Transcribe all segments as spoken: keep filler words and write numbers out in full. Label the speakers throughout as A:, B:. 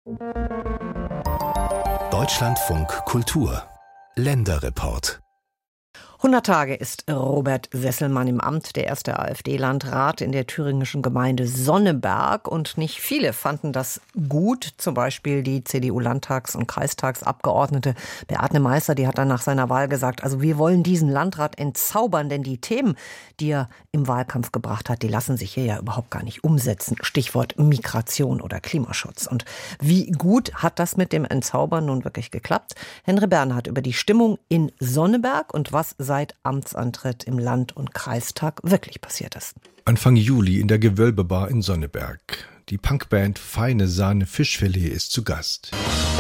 A: Deutschlandfunk Kultur Länderreport.
B: hundert Tage ist Robert Sesselmann im Amt, der erste AfD-Landrat in der thüringischen Gemeinde Sonneberg. Und nicht viele fanden das gut. Zum Beispiel die C D U-Landtags- und Kreistagsabgeordnete Beate Meister, die hat dann nach seiner Wahl gesagt, also wir wollen diesen Landrat entzaubern, denn die Themen, die er im Wahlkampf gebracht hat, die lassen sich hier ja überhaupt gar nicht umsetzen. Stichwort Migration oder Klimaschutz. Und wie gut hat das mit dem Entzaubern nun wirklich geklappt? Henry Bernhard über die Stimmung in Sonneberg und was seit Amtsantritt im Land- und Kreistag wirklich passiert ist.
C: Anfang Juli in der Gewölbebar in Sonneberg. Die Punkband Feine Sahne Fischfilet ist zu Gast.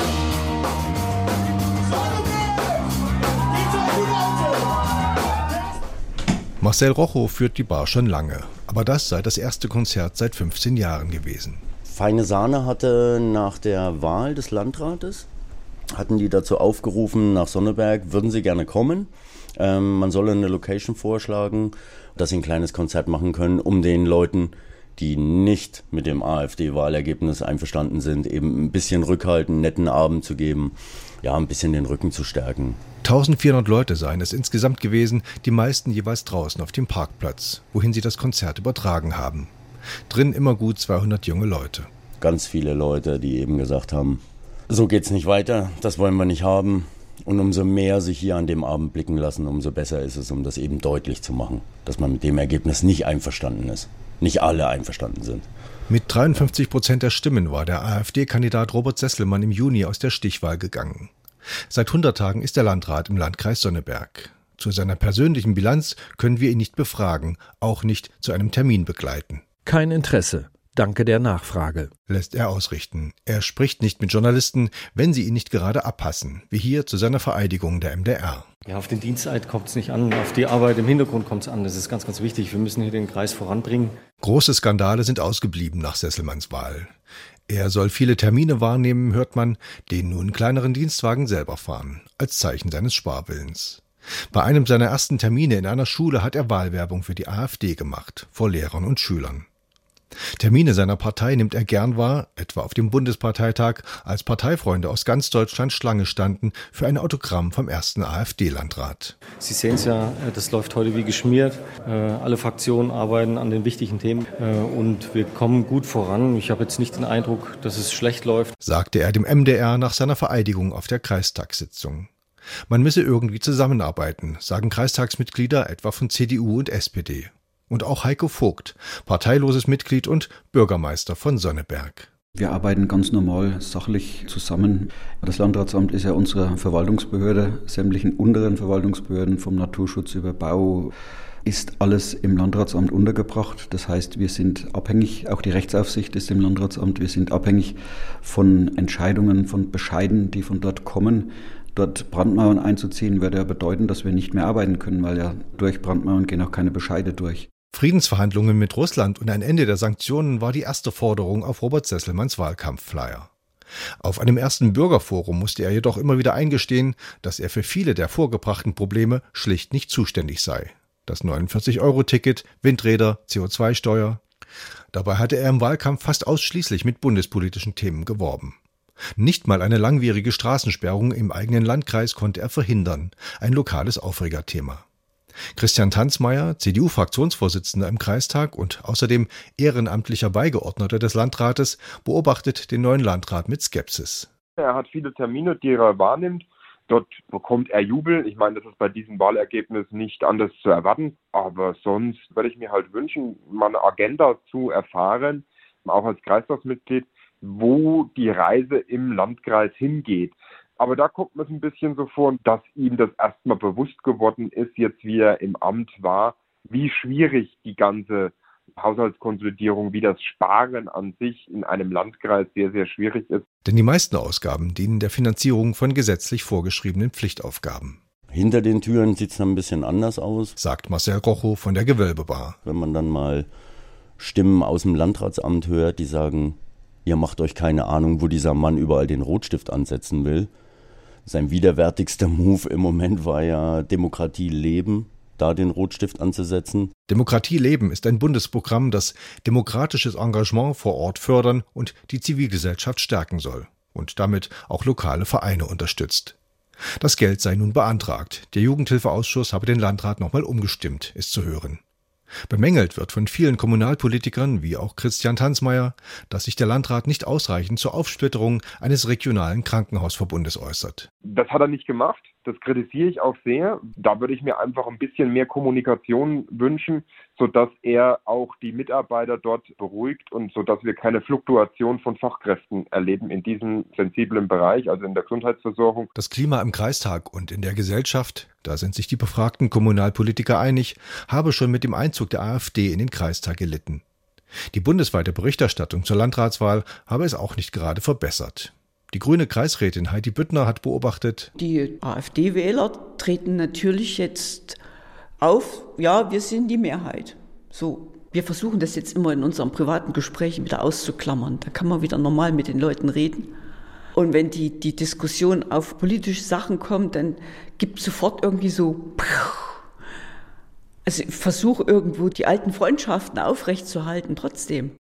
C: Marcel Rochow führt die Bar schon lange, aber das sei das erste Konzert seit fünfzehn Jahren gewesen.
D: Feine Sahne hatte nach der Wahl des Landrates, hatten die dazu aufgerufen, nach Sonneberg würden sie gerne kommen. Ähm, man solle eine Location vorschlagen, dass sie ein kleines Konzert machen können, um den Leuten, die nicht mit dem AfD-Wahlergebnis einverstanden sind, eben ein bisschen Rückhalt, einen netten Abend zu geben, ja, ein bisschen den Rücken zu stärken.
C: eintausendvierhundert Leute seien es insgesamt gewesen, die meisten jeweils draußen auf dem Parkplatz, wohin sie das Konzert übertragen haben. Drin immer gut zweihundert junge Leute.
D: Ganz viele Leute, die eben gesagt haben, so geht's nicht weiter, das wollen wir nicht haben. Und umso mehr sich hier an dem Abend blicken lassen, umso besser ist es, um das eben deutlich zu machen, dass man mit dem Ergebnis nicht einverstanden ist. Nicht alle einverstanden sind.
C: Mit dreiundfünfzig Prozent der Stimmen war der AfD-Kandidat Robert Sesselmann im Juni aus der Stichwahl gegangen. Seit hundert Tagen ist er Landrat im Landkreis Sonneberg. Zu seiner persönlichen Bilanz können wir ihn nicht befragen, auch nicht zu einem Termin begleiten.
E: Kein Interesse. Danke der Nachfrage,
C: lässt er ausrichten. Er spricht nicht mit Journalisten, wenn sie ihn nicht gerade abhassen, wie hier zu seiner Vereidigung der M D R.
F: Ja, auf den Diensteid kommt es nicht an, auf die Arbeit im Hintergrund kommt es an. Das ist ganz, ganz wichtig. Wir müssen hier den Kreis voranbringen.
C: Große Skandale sind ausgeblieben nach Sesselmanns Wahl. Er soll viele Termine wahrnehmen, hört man, den nun kleineren Dienstwagen selber fahren, als Zeichen seines Sparwillens. Bei einem seiner ersten Termine in einer Schule hat er Wahlwerbung für die AfD gemacht, vor Lehrern und Schülern. Termine seiner Partei nimmt er gern wahr, etwa auf dem Bundesparteitag, als Parteifreunde aus ganz Deutschland Schlange standen für ein Autogramm vom ersten AfD-Landrat.
F: Sie sehen es ja, das läuft heute wie geschmiert. Alle Fraktionen arbeiten an den wichtigen Themen und wir kommen gut voran. Ich habe jetzt nicht den Eindruck, dass es schlecht läuft,
C: sagte er dem M D R nach seiner Vereidigung auf der Kreistagssitzung. Man müsse irgendwie zusammenarbeiten, sagen Kreistagsmitglieder etwa von C D U und S P D. Und auch Heiko Vogt, parteiloses Mitglied und Bürgermeister von Sonneberg.
G: Wir arbeiten ganz normal, sachlich zusammen. Das Landratsamt ist ja unsere Verwaltungsbehörde, sämtlichen unteren Verwaltungsbehörden vom Naturschutz über Bau ist alles im Landratsamt untergebracht. Das heißt, wir sind abhängig, auch die Rechtsaufsicht ist im Landratsamt, wir sind abhängig von Entscheidungen, von Bescheiden, die von dort kommen. Dort Brandmauern einzuziehen, würde ja bedeuten, dass wir nicht mehr arbeiten können, weil ja durch Brandmauern gehen auch keine Bescheide durch.
C: Friedensverhandlungen mit Russland und ein Ende der Sanktionen war die erste Forderung auf Robert Sesselmanns Wahlkampfflyer. Auf einem ersten Bürgerforum musste er jedoch immer wieder eingestehen, dass er für viele der vorgebrachten Probleme schlicht nicht zuständig sei. Das neunundvierzig-Euro-Ticket, Windräder, C O zwei Steuer. Dabei hatte er im Wahlkampf fast ausschließlich mit bundespolitischen Themen geworben. Nicht mal eine langwierige Straßensperrung im eigenen Landkreis konnte er verhindern, ein lokales Aufregerthema. Christian Tanzmeier, C D U-Fraktionsvorsitzender im Kreistag und außerdem ehrenamtlicher Beigeordneter des Landrates, beobachtet den neuen Landrat mit Skepsis.
H: Er hat viele Termine, die er wahrnimmt. Dort bekommt er Jubel. Ich meine, das ist bei diesem Wahlergebnis nicht anders zu erwarten. Aber sonst würde ich mir halt wünschen, mal eine Agenda zu erfahren, auch als Kreistagsmitglied, wo die Reise im Landkreis hingeht. Aber da kommt mir es ein bisschen so vor, dass ihm das erstmal bewusst geworden ist, jetzt wie er im Amt war, wie schwierig die ganze Haushaltskonsolidierung, wie das Sparen an sich in einem Landkreis sehr, sehr schwierig ist.
C: Denn die meisten Ausgaben dienen der Finanzierung von gesetzlich vorgeschriebenen Pflichtaufgaben.
D: Hinter den Türen sieht es dann ein bisschen anders aus,
C: sagt Marcel Rochow von der Gewölbebar.
D: Wenn man dann mal Stimmen aus dem Landratsamt hört, die sagen, ihr macht euch keine Ahnung, wo dieser Mann überall den Rotstift ansetzen will. Sein widerwärtigster Move im Moment war ja Demokratie leben, da den Rotstift anzusetzen.
C: Demokratie leben ist ein Bundesprogramm, das demokratisches Engagement vor Ort fördern und die Zivilgesellschaft stärken soll. und damit auch lokale Vereine unterstützt. Das Geld sei nun beantragt. Der Jugendhilfeausschuss habe den Landrat nochmal umgestimmt, ist zu hören. Bemängelt wird von vielen Kommunalpolitikern, wie auch Christian Tanzmeier, dass sich der Landrat nicht ausreichend zur Aufsplitterung eines regionalen Krankenhausverbundes äußert.
H: Das hat er nicht gemacht. Das kritisiere ich auch sehr. Da würde ich mir einfach ein bisschen mehr Kommunikation wünschen, sodass er auch die Mitarbeiter dort beruhigt und sodass wir keine Fluktuation von Fachkräften erleben in diesem sensiblen Bereich, also in der Gesundheitsversorgung.
C: Das Klima im Kreistag und in der Gesellschaft, da sind sich die befragten Kommunalpolitiker einig, habe schon mit dem Einzug der AfD in den Kreistag gelitten. Die bundesweite Berichterstattung zur Landratswahl habe es auch nicht gerade verbessert. Die grüne Kreisrätin Heidi Büttner hat beobachtet:
I: Die AfD-Wähler treten natürlich jetzt auf, ja, wir sind die Mehrheit. So, wir versuchen das jetzt immer in unseren privaten Gesprächen wieder auszuklammern. Da kann man wieder normal mit den Leuten reden. Und wenn die, die Diskussion auf politische Sachen kommt, dann gibt es sofort irgendwie so... Also ich versuche irgendwo die alten Freundschaften aufrechtzuerhalten trotzdem.